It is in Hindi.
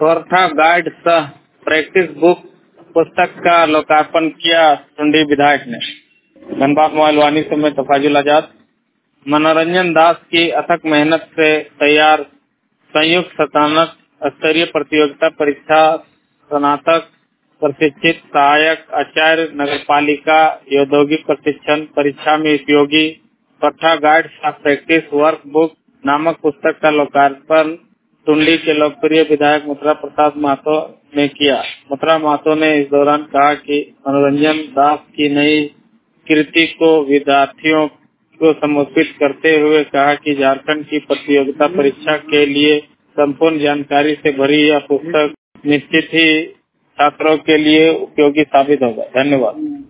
स्वरथा गाइड सह प्रैक्टिस बुक पुस्तक का लोकार्पण किया टुंडी विधायक ने। धनबाद मोबाइल वाणी से मैं तफाजुल आजाद। मनोरंजन दास की अथक मेहनत से तैयार संयुक्त स्नातक स्तरीय प्रतियोगिता परीक्षा स्नातक प्रशिक्षित सहायक आचार्य नगरपालिका औद्योगिक प्रशिक्षण परीक्षा में उपयोगी स्वरथा गाइड सह प्रैक्टिस वर्क बुक नामक पुस्तक का लोकार्पण टुंडी के लोकप्रिय विधायक मथुरा प्रसाद महतो ने किया। मथुरा महतो ने इस दौरान कहा कि मनोरंजन दास की नई कृति को विद्यार्थियों को समर्पित करते हुए कहा कि झारखंड की प्रतियोगिता परीक्षा के लिए संपूर्ण जानकारी से भरी यह पुस्तक निश्चित ही छात्रों के लिए उपयोगी साबित होगा। धन्यवाद।